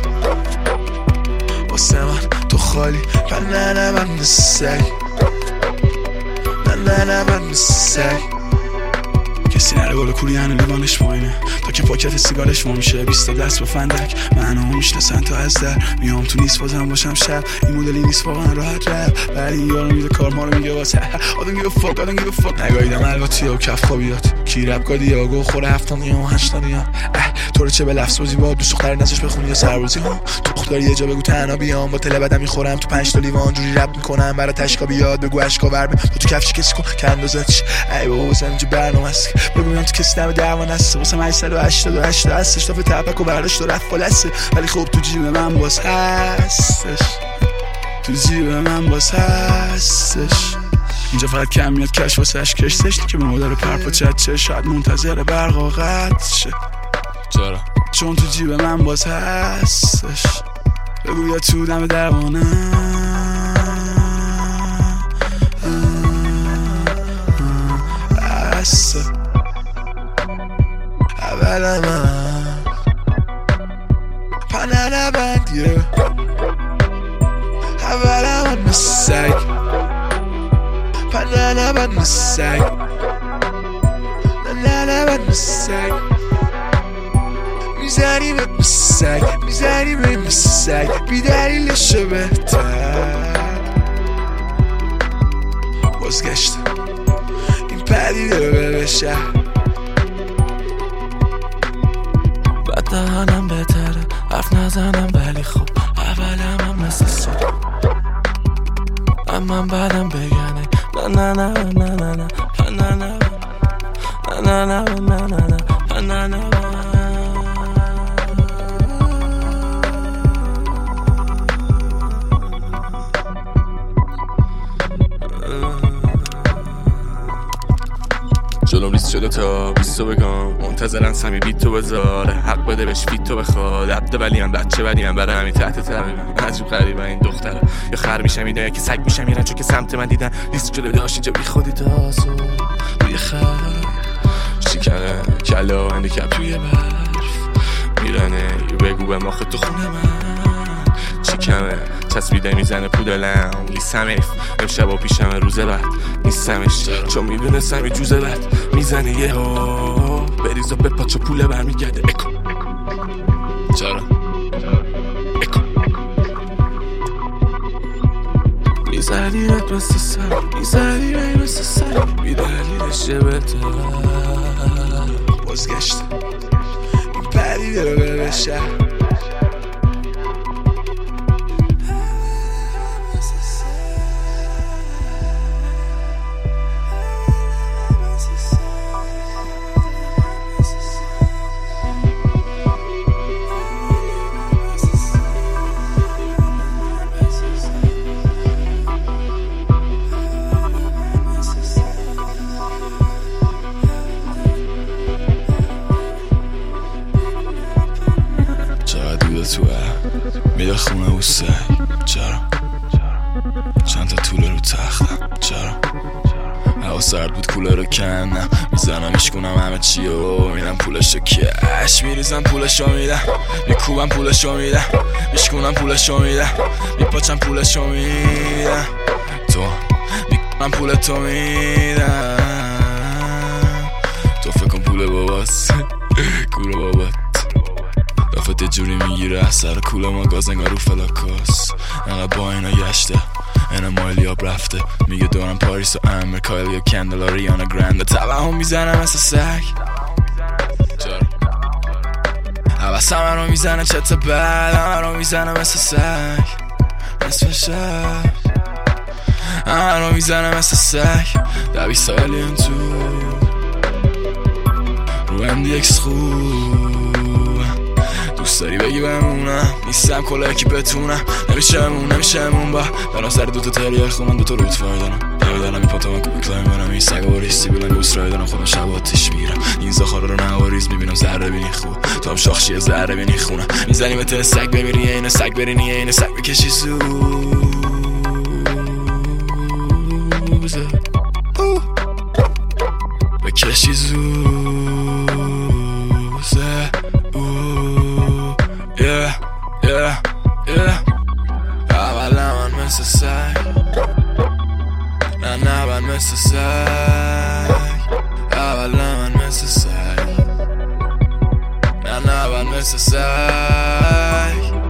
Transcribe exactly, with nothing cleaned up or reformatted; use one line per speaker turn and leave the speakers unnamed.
واسه من تو خالی من نه نه من مثل نه نه نه من مثل کسی نره بالا کوری هنو لیوانش پایینه تا که پاکت سیگارش ما میشه بیست دست با فندک منو میشناسن تا از در میام تو نیست بازم باشم شب این مدلی نیست واقعا راحت رب ولی این یارو میده کار ما رو میگه واسه آدم گیو فاک آدم گیو فاک نگاهیدم الواتی و کف خوابیات کی رب گادی یا گو خوره هفتانی و هشتانی ها تو رو چه به لفظ بازی با دوست دختر نزش بخونی یا سربازی ها تو دختری یه جا بگو تنها بیام با تله بدم میخورم تو پنج تا لیوان جوری رب میکنم برای تشکا بیاد بگو اشکا ورم تو کفش کسی کن که اندازتش ای بابا واسه اینجا برنامه است بگویم تو کسی نمه دعوان هسته واسه هشتصد و هشتاد و هشت هستش تا تپک و برداشت و رفت خلاصه ولی خب تو جیب من باز هستش تو جیب من باز هستش اینجا فقط کم میاد کش واسه اش کشتش که به مادر پرپا چد چه شاید منتظر برقا قد شه چرا؟ چون تو جیب من باز هستش بگو یا تو دم درمانم هسته اول من پنه نبند یه اول من مسک پنه نبند مسک نه نبند مسک میزنی به مسک میزنی به مسک بی دلیلشو بهتر بازگشت این پدیده رو به شهر بد دهنم بهتره حرف نزنم ولی خب اولم هم مثل صبح اما بعدم بگنه نه نه نه نه نه نه نه نه نه نه نه نه نه نه نه جلوم ریست شده تا بیستو بگم منتظرن سمی بیت تو بذاره حق بده بهش فیت تو بخواد عبده ولی هم بچه ولی هم برای همین تحت تقریبا عجیب غریبه این دختره یا خر میشم اینا یا که سگ میشم میرن چون که سمت من دیدن ریست شده داشت اینجا بی خودی تاسو روی خر شکنه کلا هندیکپ توی برف میرنه یه بگو به ماخه تو خونه من چی کمه تصویده میزنه پودلم لیسم ایف امشب و پیشم روزه بعد نیستمش چون میدونستم یه جوزه بعد میزنه یه ها بریز و بپاچ و پوله برمیگرده اکو چرا اکو میزنی رد مثل سر میزنی رد مثل سر بیدلیلش بهتر بازگشت این پدیده رو بره به شهر توه میده خونه و سگ چرا چند تا طوله رو تختم چرا هوا سرد بود کوله رو کنم میزنم میشکنم همه چی و میدم پولشو کش میریزم پولشو میدم میکوبم پولشو میدم میشکنم پولشو میدم میپاچم پولشو میدم تو میکنم پولتو میدم تو فکر کن پول باباست کوله بابات دافت جوری میگیره سر کوله ما گاز انگار رو فلاکاس انقدر با اینا گشته اینا مایلی آب رفته میگه دورم پاریس و امریکا یا کندل و ریانا گرنده طبعا هم میزنم مثل سگ چرا حوث همه رو میزنه چت بد همه رو میزنه مثل سگ نصف شب همه رو میزنه مثل سگ دوی سالی اون تو رو ام دی اکس خوب دوست داری بگی بمونم نیستم کلا کی بتونم نمیشمون نمیشمون با دارم سر دوتا تریار خونم دوتا روت فای دارم دارم دارم میپاتم من کوبی کلایم برم این سگ و ریستی بلن گوست رای دارم خودم شب آتیش میرم این زخاره رو نواریز میبینم ذره بینی خوب تو هم شاخشی ذره بینی خونم میزنی مثل سگ بمیری اینه سگ برینی اینه سگ بکشی زوزه بکشی زوزه Yeah, yeah, yeah, yeah. اول من مثل سگ، نه نه من مثل سگ. اول من مثل سگ، نه نه من مثل سگ.